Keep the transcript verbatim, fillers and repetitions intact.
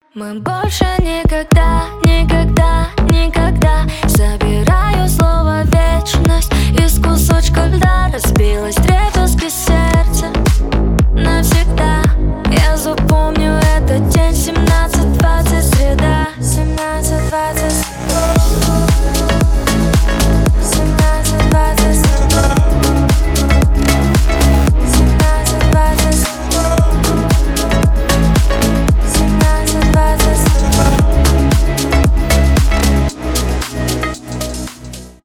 Мы больше никогда, никогда, никогда. Собираю слово вечность из кусочка льда. Разбилась древняя